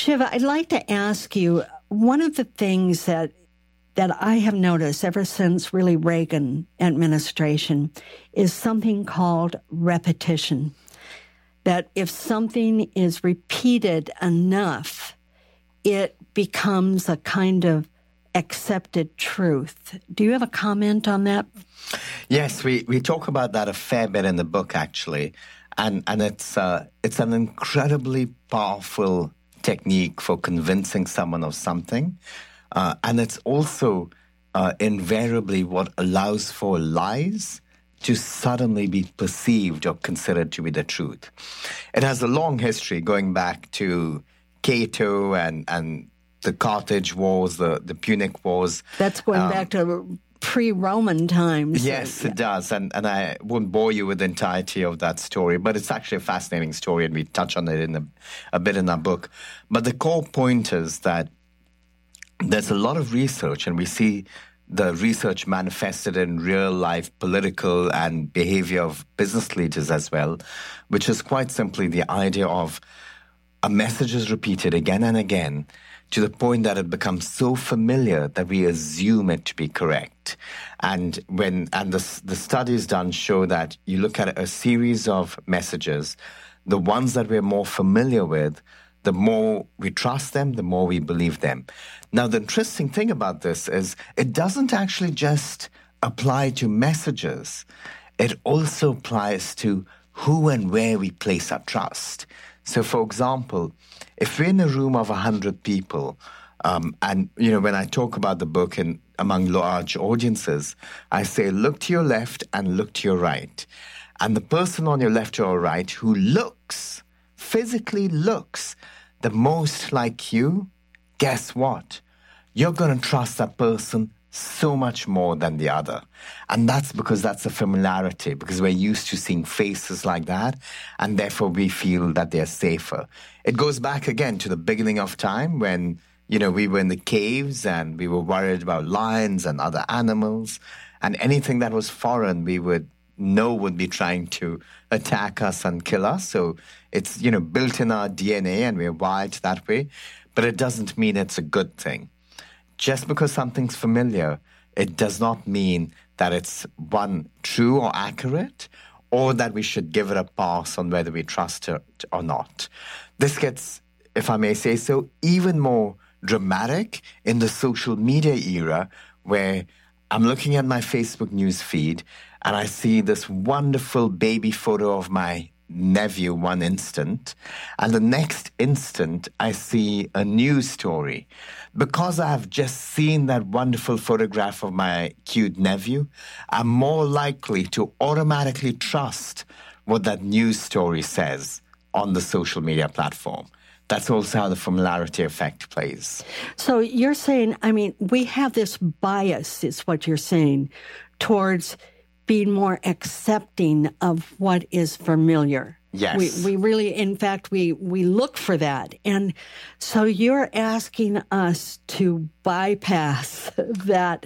Shiva, I'd like to ask you, one of the things that I have noticed ever since really Reagan administration is something called repetition. That if something is repeated enough, it becomes a kind of accepted truth. Do you have a comment on that? Yes, we talk about that a fair bit in the book, actually. And it's an incredibly powerful technique for convincing someone of something. And it's also invariably what allows for lies to suddenly be perceived or considered to be the truth. It has a long history going back to Cato and the Carthage Wars, the Punic Wars. That's going back to pre-Roman times. Yes, it does. And I won't bore you with the entirety of that story, but it's actually a fascinating story, and we touch on it a bit in our book. But the core point is that there's a lot of research, and we see the research manifested in real-life political and behavior of business leaders as well, which is quite simply the idea of a message is repeated again and again to the point that it becomes so familiar that we assume it to be correct. And the studies done show that you look at a series of messages, the ones that we're more familiar with, the more we trust them, the more we believe them. Now, the interesting thing about this is it doesn't actually just apply to messages. It also applies to who and where we place our trust. So, for example, if we're in a room of 100 people, and, when I talk about the book among large audiences, I say, look to your left and look to your right. And the person on your left or right who physically looks the most like you, guess what? You're going to trust that person so much more than the other. And that's because that's a familiarity, because we're used to seeing faces like that, and therefore we feel that they're safer. It goes back again to the beginning of time when, we were in the caves and we were worried about lions and other animals, and anything that was foreign we would know would be trying to attack us and kill us. So it's, built in our DNA and we're wired that way, but it doesn't mean it's a good thing. Just because something's familiar, it does not mean that it's, one, true or accurate, or that we should give it a pass on whether we trust it or not. This gets, if I may say so, even more dramatic in the social media era, where I'm looking at my Facebook news feed and I see this wonderful baby photo of my nephew one instant, and the next instant I see a news story. Because I have just seen that wonderful photograph of my cute nephew, I'm more likely to automatically trust what that news story says on the social media platform. That's also how the familiarity effect plays. So you're saying, we have this bias, is what you're saying, towards being more accepting of what is familiar. Yes. We really, in fact, we look for that. And so you're asking us to bypass that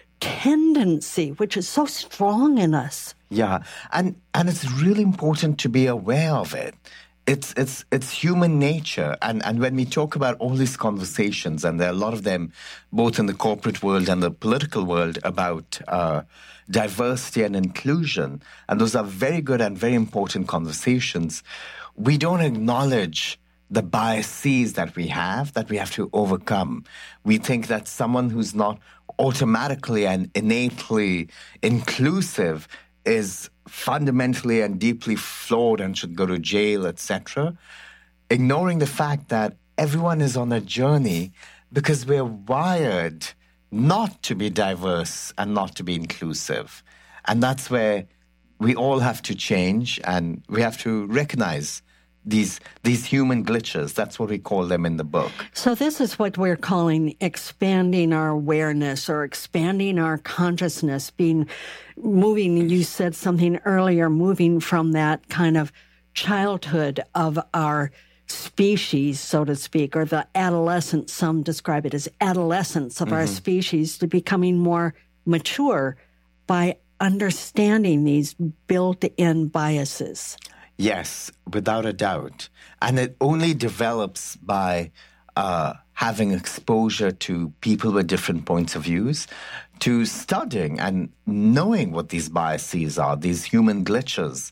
tendency, which is so strong in us. Yeah. And it's really important to be aware of it. It's human nature. And when we talk about all these conversations, and there are a lot of them, both in the corporate world and the political world, about diversity and inclusion, and those are very good and very important conversations, we don't acknowledge the biases that we have to overcome. We think that someone who's not automatically and innately inclusive is fundamentally and deeply flawed and should go to jail, etc., ignoring the fact that everyone is on a journey because we're wired not to be diverse and not to be inclusive. And that's where we all have to change, and we have to recognize these human glitches. That's what we call them in the book. So this is what we're calling expanding our awareness or expanding our consciousness, moving, you said something earlier, moving from that kind of childhood of our species, so to speak, or the adolescence, some describe it as adolescence of our species, to becoming more mature by understanding these built-in biases. Yes, without a doubt. And it only develops by having exposure to people with different points of views, to studying and knowing what these biases are, these human glitches,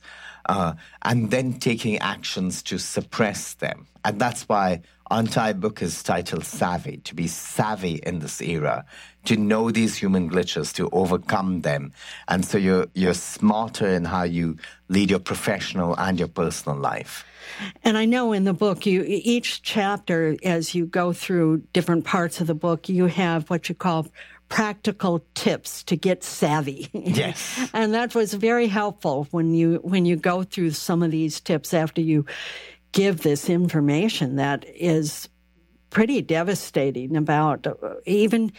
and then taking actions to suppress them. And that's why our entire book is titled Savvy, to be savvy in this era, to know these human glitches, to overcome them. And so you're smarter in how you lead your professional and your personal life. And I know in the book, each chapter, as you go through different parts of the book, you have what you call practical tips to get savvy. Yes. And that was very helpful when you go through some of these tips after you give this information that is pretty devastating about even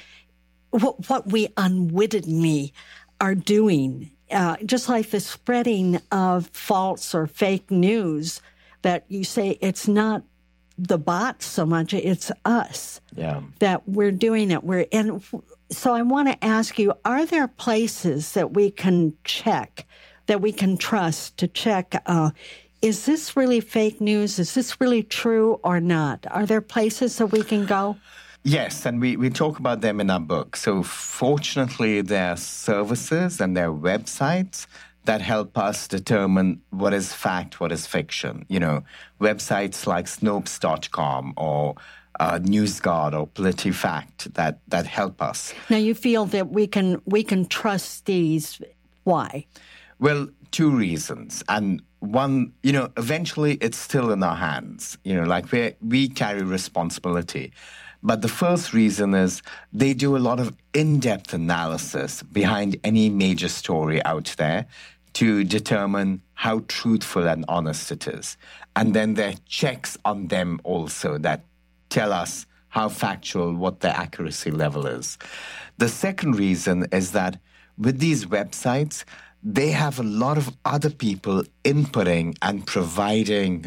what we unwittingly are doing. Just like the spreading of false or fake news, that you say it's not the bots so much, it's us that we're doing it. And so I want to ask you, are there places that we can check, that we can trust to check, is this really fake news? Is this really true or not? Are there places that we can go? Yes, and we talk about them in our book. So fortunately, there are services and there are websites that help us determine what is fact, what is fiction. You know, websites like Snopes.com or NewsGuard or PolitiFact that help us. Now, you feel that we can trust these. Why? Well, two reasons. And one, eventually it's still in our hands. Like we carry responsibility. But the first reason is they do a lot of in-depth analysis behind any major story out there to determine how truthful and honest it is. And then there are checks on them also that tell us how factual, what the accuracy level is. The second reason is that with these websites, they have a lot of other people inputting and providing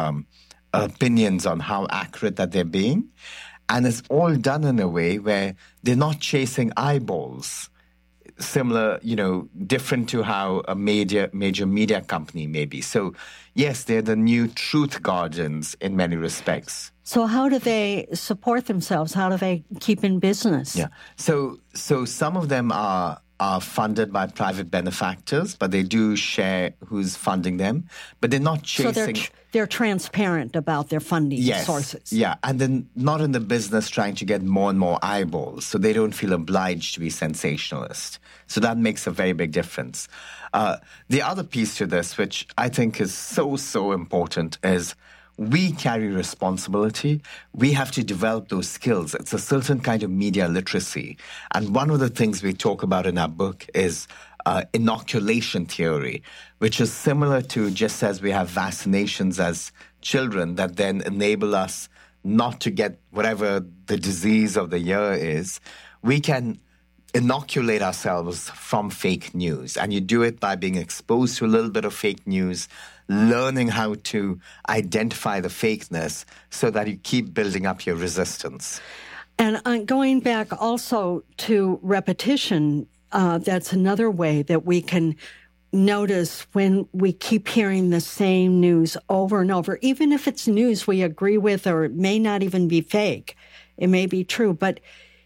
opinions on how accurate that they're being. And it's all done in a way where they're not chasing eyeballs. Similar, different to how a major media company may be. So, yes, they're the new truth guardians in many respects. So how do they support themselves? How do they keep in business? Yeah. So some of them are funded by private benefactors, but they do share who's funding them. But they're not chasing... So they're transparent about their funding sources. Yeah, and then not in the business trying to get more and more eyeballs, so they don't feel obliged to be sensationalist. So that makes a very big difference. The other piece to this, which I think is so important, is we carry responsibility. We have to develop those skills. It's a certain kind of media literacy. And one of the things we talk about in our book is inoculation theory, which is similar to just as we have vaccinations as children that then enable us not to get whatever the disease of the year is. We can inoculate ourselves from fake news. And you do it by being exposed to a little bit of fake news, learning how to identify the fakeness so that you keep building up your resistance. And going back also to repetition, that's another way that we can notice when we keep hearing the same news over and over, even if it's news we agree with or it may not even be fake. It may be true, but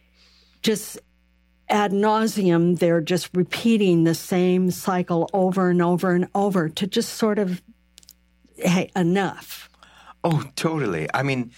just ad nauseum, they're just repeating the same cycle over and over and over to just sort of, hey, enough. Oh, totally. I mean,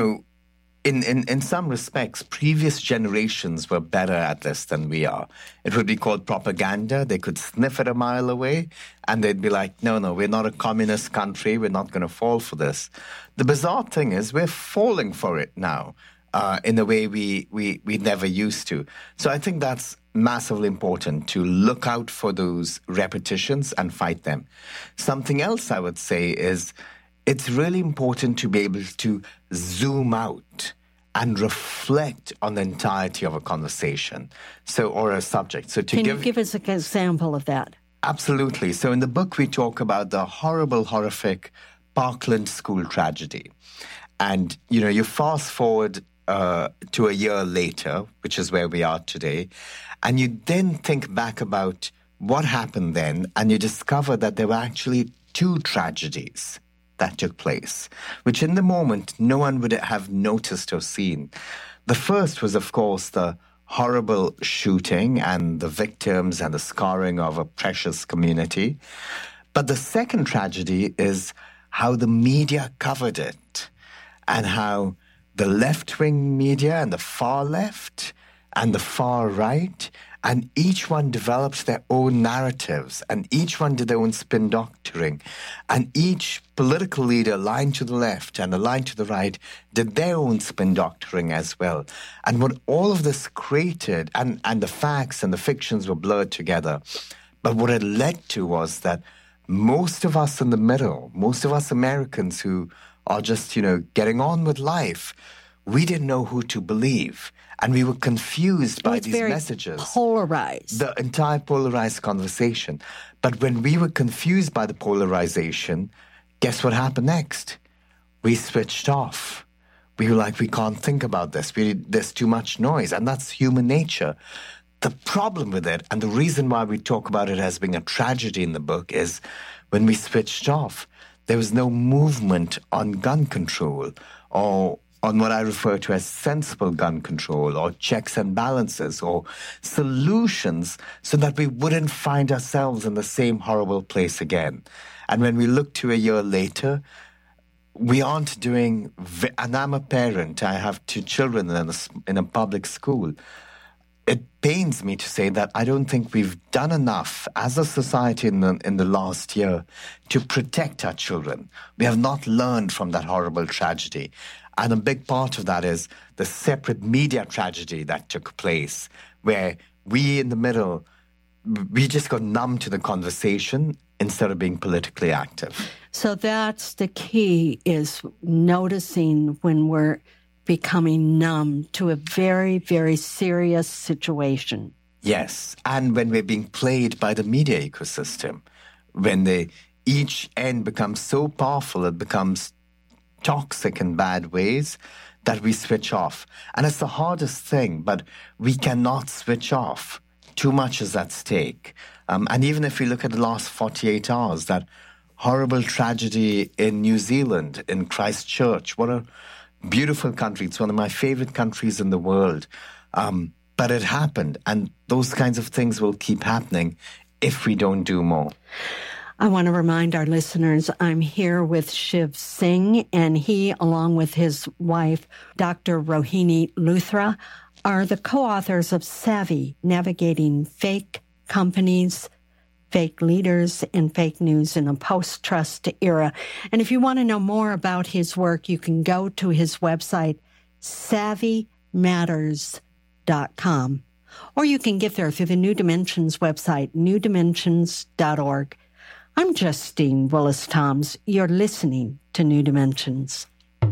in some respects, previous generations were better at this than we are. It would be called propaganda. They could sniff it a mile away, and they'd be like, no, we're not a communist country. We're not going to fall for this. The bizarre thing is we're falling for it now in a way we never used to. So I think that's massively important to look out for those repetitions and fight them. Something else I would say is it's really important to be able to zoom out and reflect on the entirety of a conversation, or a subject. So Can you give us an example of that? Absolutely. So in the book, we talk about the horrific Parkland school tragedy. And, you fast forward to a year later, which is where we are today, and you then think back about what happened then, and you discover that there were actually two tragedies that took place, which in the moment no one would have noticed or seen. The first was, of course, the horrible shooting and the victims and the scarring of a precious community. But the second tragedy is how the media covered it and how the left-wing media and the far left and the far right, and each one developed their own narratives, and each one did their own spin doctoring, and each political leader, aligned to the left and aligned to the right, did their own spin doctoring as well. And what all of this created, and the facts and the fictions were blurred together, but what it led to was that most of us in the middle, most of us Americans who are just, getting on with life, we didn't know who to believe. And we were confused by these messages. Polarized. The entire polarized conversation. But when we were confused by the polarization, guess what happened next? We switched off. We were like, we can't think about this. There's too much noise. And that's human nature. The problem with it, and the reason why we talk about it as being a tragedy in the book, is when we switched off, there was no movement on gun control or on what I refer to as sensible gun control or checks and balances or solutions so that we wouldn't find ourselves in the same horrible place again. And when we look to a year later, we aren't doing, and I'm a parent, I have 2 children in a public school. It pains me to say that I don't think we've done enough as a society in the last year to protect our children. We have not learned from that horrible tragedy. And a big part of that is the separate media tragedy that took place, where we in the middle, we just got numb to the conversation instead of being politically active. So that's the key, is noticing when we're becoming numb to a very, very serious situation. Yes, and when we're being played by the media ecosystem, when each end becomes so powerful, it becomes toxic in bad ways, that we switch off. And it's the hardest thing, but we cannot switch off. Too much is at stake. And even if we look at the last 48 hours, that horrible tragedy in New Zealand, in Christchurch, what a beautiful country. It's one of my favorite countries in the world. But it happened, and those kinds of things will keep happening if we don't do more. I want to remind our listeners, I'm here with Shiv Singh, and he, along with his wife, Dr. Rohini Luthra, are the co-authors of Savvy, Navigating Fake Companies, Fake Leaders, and Fake News in a Post-Trust Era. And if you want to know more about his work, you can go to his website, savvymatters.com. Or you can get there through the New Dimensions website, newdimensions.org. I'm Justine Willis-Toms. You're listening to New Dimensions.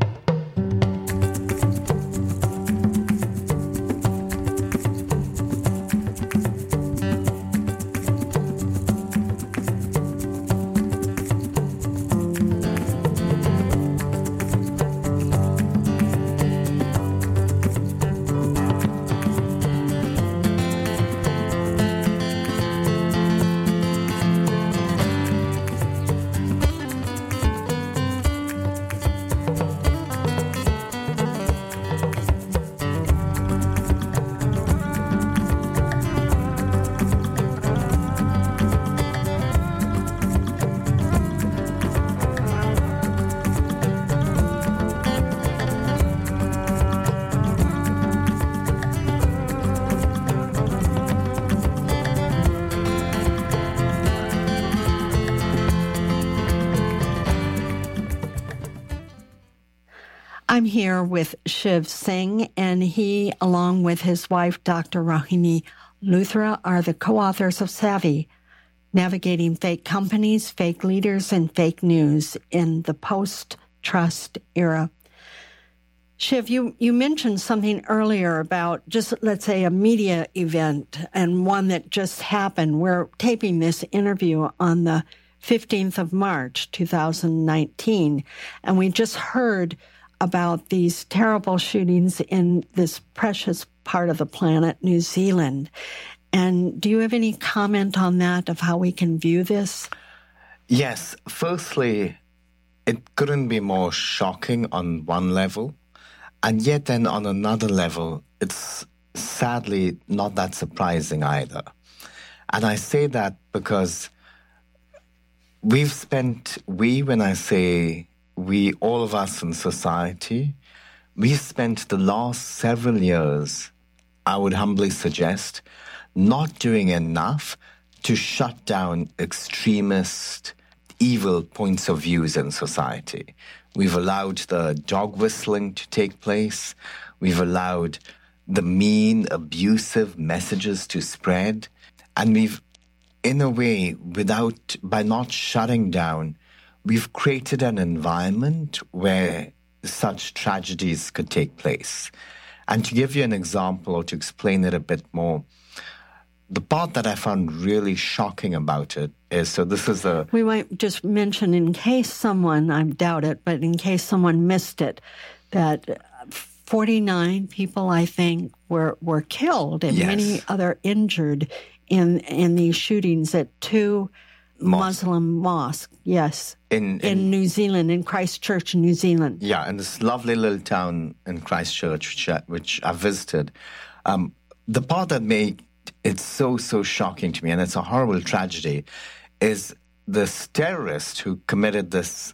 I'm here with Shiv Singh, and he, along with his wife, Dr. Rohini Luthra, are the co-authors of Savvy, Navigating Fake Companies, Fake Leaders, and Fake News in the Post-Trust Era. Shiv, you mentioned something earlier about just, let's say, a media event, and one that just happened. We're taping this interview on the 15th of March, 2019, and we just heard about these terrible shootings in this precious part of the planet, New Zealand. And do you have any comment on that, of how we can view this? Yes. Firstly, it couldn't be more shocking on one level. And yet then on another level, it's sadly not that surprising either. And I say that because when I say we, all of us in society, we've spent the last several years, I would humbly suggest, not doing enough to shut down extremist, evil points of views in society. We've allowed the dog whistling to take place. We've allowed the mean, abusive messages to spread. And we've, in a way, by not shutting down, we've created an environment where such tragedies could take place. And to give you an example or to explain it a bit more, the part that I found really shocking about it is, we might just mention, in case someone, I doubt it, but in case someone missed it, that 49 people, I think, were killed and many other injured in these shootings at two Muslim mosques, in New Zealand, in Christchurch, New Zealand. Yeah, in this lovely little town in Christchurch, which I visited. The part that made it so shocking to me, and it's a horrible tragedy, is this terrorist who committed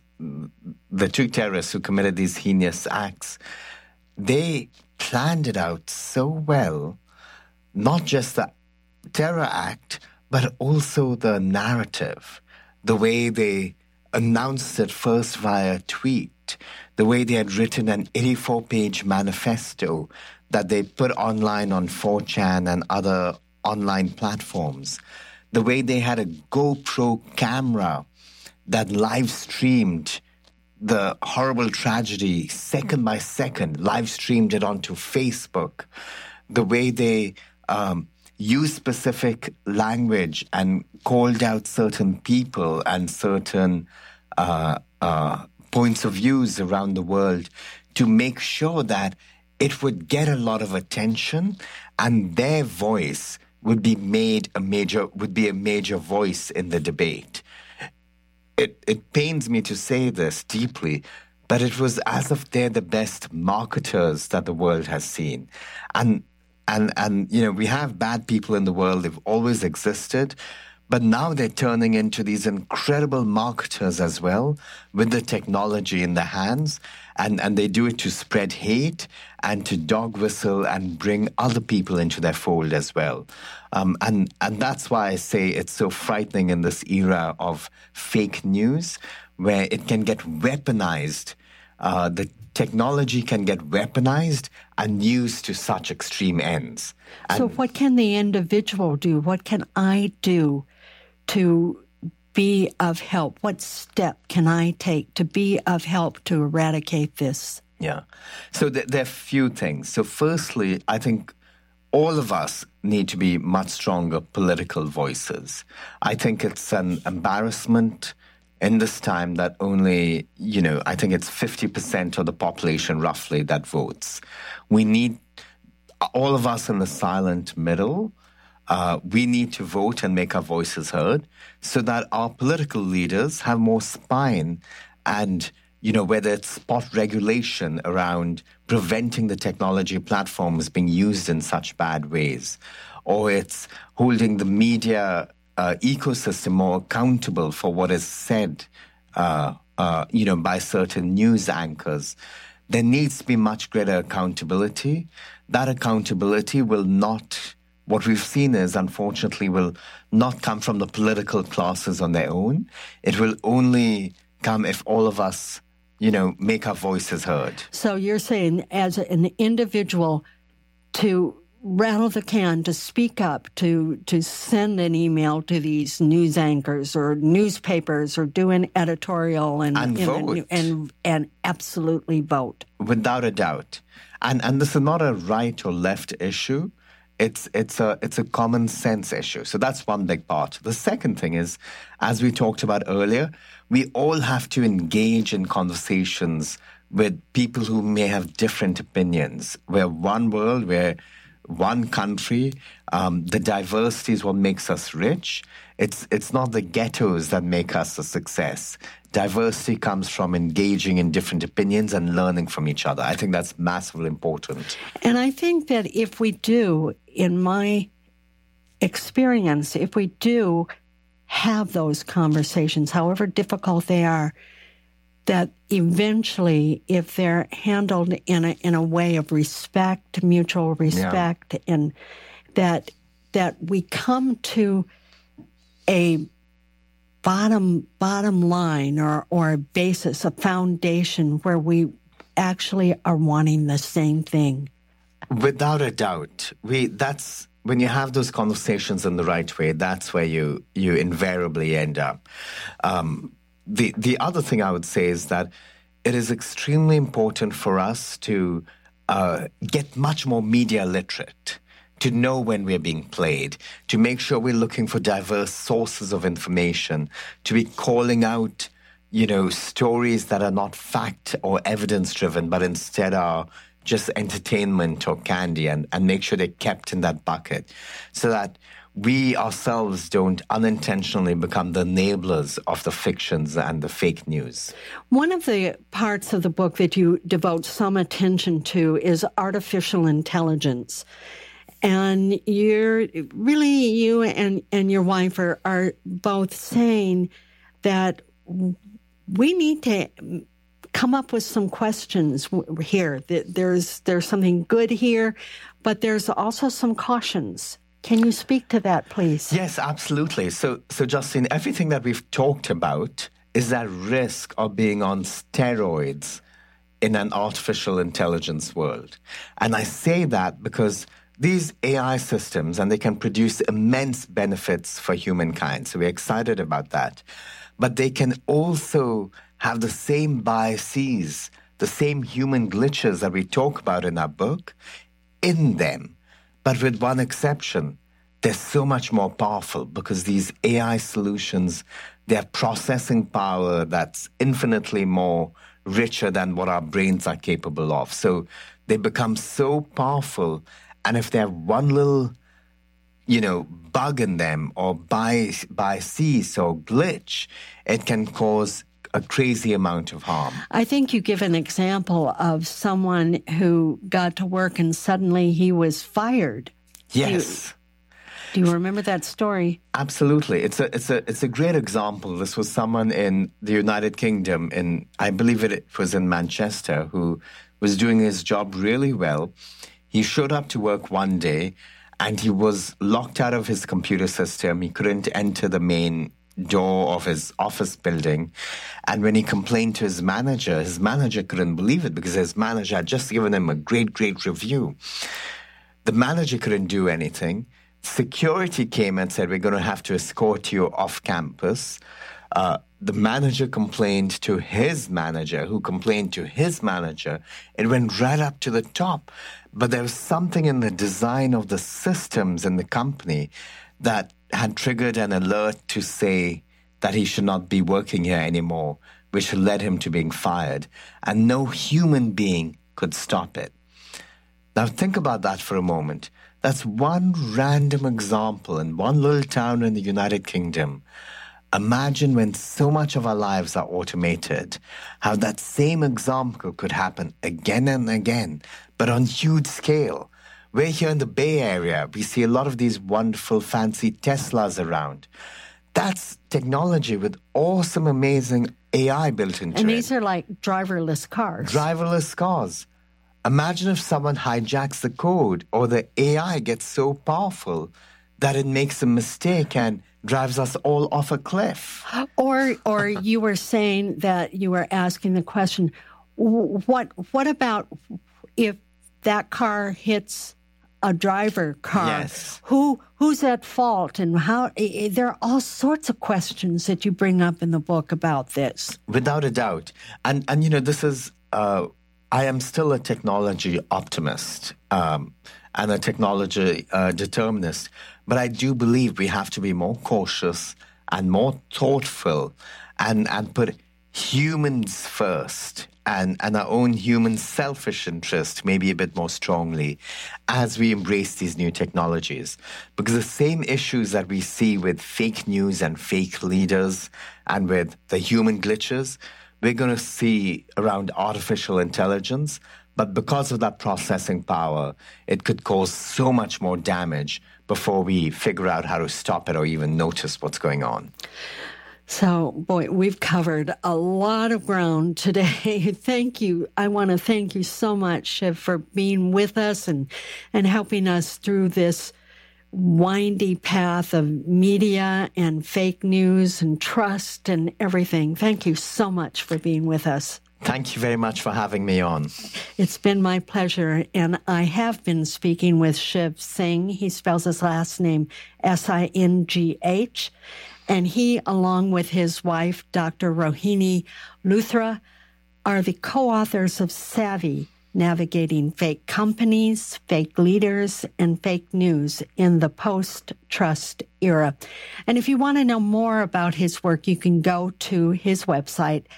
the two terrorists who committed these heinous acts. They planned it out so well, not just the terror act, but also the narrative, the way they announced it first via tweet, the way they had written an 84-page manifesto that they put online on 4chan and other online platforms, the way they had a GoPro camera that live streamed the horrible tragedy second by second, live streamed it onto Facebook, the way they used specific language and called out certain people and certain points of views around the world to make sure that it would get a lot of attention and their voice would be a major voice in the debate. It pains me to say this deeply, but it was as if they're the best marketers that the world has seen. And we have bad people in the world, they've always existed, but now they're turning into these incredible marketers as well, with the technology in their hands, and they do it to spread hate and to dog whistle and bring other people into their fold as well. And that's why I say it's so frightening in this era of fake news, where it can get weaponized. The technology can get weaponized and used to such extreme ends. So what can the individual do? What can I do to be of help? What step can I take to be of help to eradicate this? Yeah. So there are a few things. So firstly, I think all of us need to be much stronger political voices. I think it's an embarrassment in this time that only, I think it's 50% of the population roughly that votes. We need, all of us in the silent middle, we need to vote and make our voices heard so that our political leaders have more spine and, whether it's spot regulation around preventing the technology platforms being used in such bad ways, or it's holding the media ecosystem more accountable for what is said, by certain news anchors. There needs to be much greater accountability. That accountability will not, what we've seen is, unfortunately, will not come from the political classes on their own. It will only come if all of us, make our voices heard. So you're saying as an individual to rattle the can, to speak up, to send an email to these news anchors or newspapers or do an editorial and vote. And absolutely vote. Without a doubt. And this is not a right or left issue. It's a common sense issue. So that's one big part. The second thing is, as we talked about earlier, we all have to engage in conversations with people who may have different opinions. We're one world where one country. The diversity is what makes us rich. It's not the ghettos that make us a success. Diversity comes from engaging in different opinions and learning from each other. I think that's massively important. And I think that if we do, in my experience, if we do have those conversations, however difficult they are, that eventually, if they're handled in a way of respect, mutual respect, and that we come to a bottom line or a basis, a foundation where we actually are wanting the same thing. Without a doubt, that's when you have those conversations in the right way. That's where you invariably end up. The other thing I would say is that it is extremely important for us to get much more media literate, to know when we're being played, to make sure we're looking for diverse sources of information, to be calling out, stories that are not fact or evidence driven, but instead are just entertainment or candy, and make sure they're kept in that bucket so that we ourselves don't unintentionally become the enablers of the fictions and the fake news. One of the parts of the book that you devote some attention to is artificial intelligence. And you and your wife are both saying that we need to come up with some questions here. There's something good here, but there's also some cautions. Can you speak to that, please? Yes, absolutely. So Justine, everything that we've talked about is that risk of being on steroids in an artificial intelligence world. And I say that because these AI systems, and they can produce immense benefits for humankind. So we're excited about that. But they can also have the same biases, the same human glitches that we talk about in our book in them. But with one exception, they're so much more powerful because these AI solutions, they have processing power that's infinitely more richer than what our brains are capable of. So they become so powerful. And if they have one little, bug in them or bias or glitch, it can cause a crazy amount of harm. I think you give an example of someone who got to work and suddenly he was fired. Yes. Do you remember that story? Absolutely. It's a great example. This was someone in the United Kingdom, I believe it was in Manchester, who was doing his job really well. He showed up to work one day and he was locked out of his computer system. He couldn't enter the main door of his office building. And when he complained to his manager couldn't believe it because his manager had just given him a great review. The manager couldn't do anything. Security came and said, we're going to have to escort you off campus. The manager complained to his manager, who complained to his manager. It went right up to the top. But there was something in the design of the systems in the company that had triggered an alert to say that he should not be working here anymore, which led him to being fired. And no human being could stop it. Now think about that for a moment. That's one random example in one little town in the United Kingdom. Imagine when so much of our lives are automated, how that same example could happen again and again, but on huge scale. We're here in the Bay Area. We see a lot of these wonderful, fancy Teslas around. That's technology with awesome, amazing AI built into it. And these are like driverless cars. Driverless cars. Imagine if someone hijacks the code or the AI gets so powerful that it makes a mistake and drives us all off a cliff. Or you were saying that you were asking the question, what about if that car hits a driver car? Yes. Who's at fault, and how? There are all sorts of questions that you bring up in the book about this. Without a doubt. And this is, I am still a technology optimist and a technology determinist, but I do believe we have to be more cautious and more thoughtful and put humans first and our own human selfish interest maybe a bit more strongly as we embrace these new technologies. Because the same issues that we see with fake news and fake leaders and with the human glitches, we're going to see around artificial intelligence. But because of that processing power, it could cause so much more damage before we figure out how to stop it or even notice what's going on. So, boy, we've covered a lot of ground today. Thank you. I want to thank you so much, Shiv, for being with us and helping us through this windy path of media and fake news and trust and everything. Thank you so much for being with us. Thank you very much for having me on. It's been my pleasure, and I have been speaking with Shiv Singh. He spells his last name Singh. And he, along with his wife, Dr. Rohini Luthra, are the co-authors of Savvy, Navigating Fake Companies, Fake Leaders, and Fake News in the Post-Trust Era. And if you want to know more about his work, you can go to his website,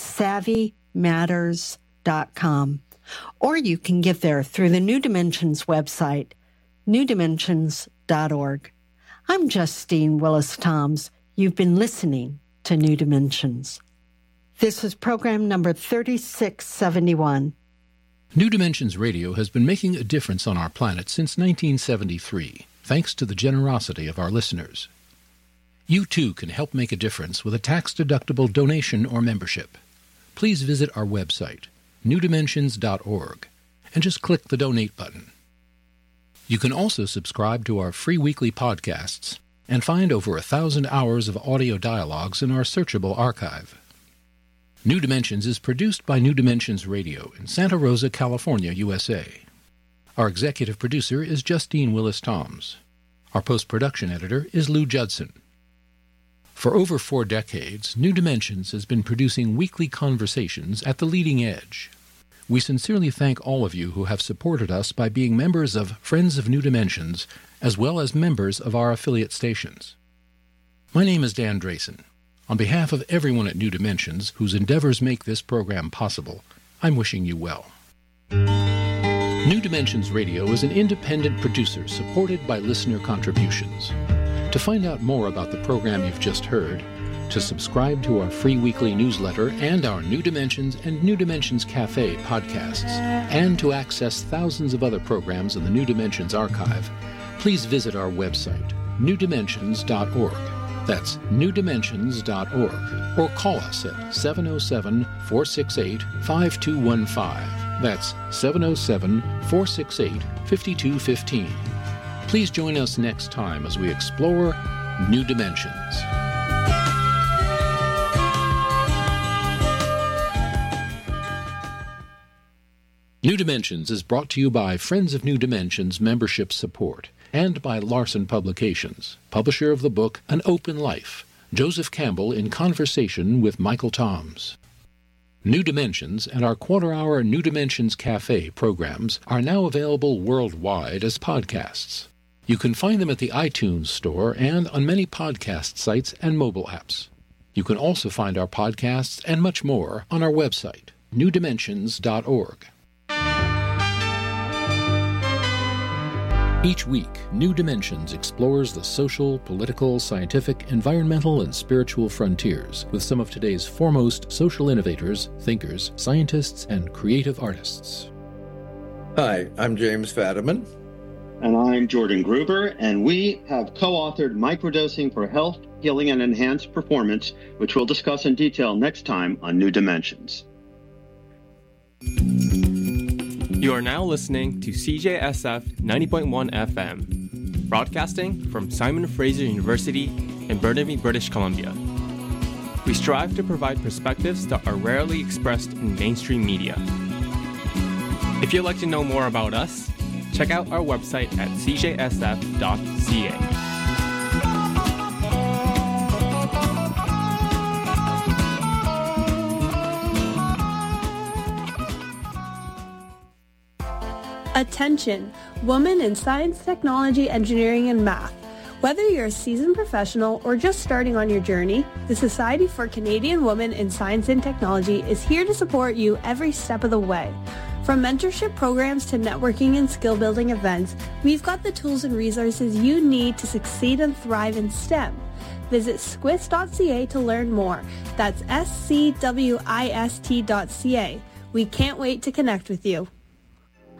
savvymatters.com. Or you can get there through the New Dimensions website, newdimensions.org. I'm Justine Willis-Toms. You've been listening to New Dimensions. This is program number 3671. New Dimensions Radio has been making a difference on our planet since 1973, thanks to the generosity of our listeners. You too can help make a difference with a tax-deductible donation or membership. Please visit our website, newdimensions.org, and just click the donate button. You can also subscribe to our free weekly podcasts and find over 1,000 hours of audio dialogues in our searchable archive. New Dimensions is produced by New Dimensions Radio in Santa Rosa, California, USA. Our executive producer is Justine Willis-Toms. Our post-production editor is Lou Judson. For over 4 decades, New Dimensions has been producing weekly conversations at the leading edge. We sincerely thank all of you who have supported us by being members of Friends of New Dimensions, as well as members of our affiliate stations. My name is Dan Drayson. On behalf of everyone at New Dimensions, whose endeavors make this program possible, I'm wishing you well. New Dimensions Radio is an independent producer supported by listener contributions. To find out more about the program you've just heard, to subscribe to our free weekly newsletter and our New Dimensions and New Dimensions Cafe podcasts, and to access thousands of other programs in the New Dimensions archive, please visit our website, newdimensions.org. That's newdimensions.org. Or call us at 707-468-5215. That's 707-468-5215. Please join us next time as we explore New Dimensions. New Dimensions is brought to you by Friends of New Dimensions membership support and by Larson Publications, publisher of the book An Open Life, Joseph Campbell in Conversation with Michael Toms. New Dimensions and our quarter-hour New Dimensions Cafe programs are now available worldwide as podcasts. You can find them at the iTunes Store and on many podcast sites and mobile apps. You can also find our podcasts and much more on our website, newdimensions.org. Each week, New Dimensions explores the social, political, scientific, environmental, and spiritual frontiers with some of today's foremost social innovators, thinkers, scientists, and creative artists. Hi, I'm James Fadiman. And I'm Jordan Gruber, and we have co-authored Microdosing for Health, Healing, and Enhanced Performance, which we'll discuss in detail next time on New Dimensions. You are now listening to CJSF 90.1 FM, broadcasting from Simon Fraser University in Burnaby, British Columbia. We strive to provide perspectives that are rarely expressed in mainstream media. If you'd like to know more about us, check out our website at cjsf.ca. Attention, women in science, technology, engineering, and math. Whether you're a seasoned professional or just starting on your journey, the Society for Canadian Women in Science and Technology is here to support you every step of the way. From mentorship programs to networking and skill-building events, we've got the tools and resources you need to succeed and thrive in STEM. Visit squist.ca to learn more. That's scwist.ca. We can't wait to connect with you.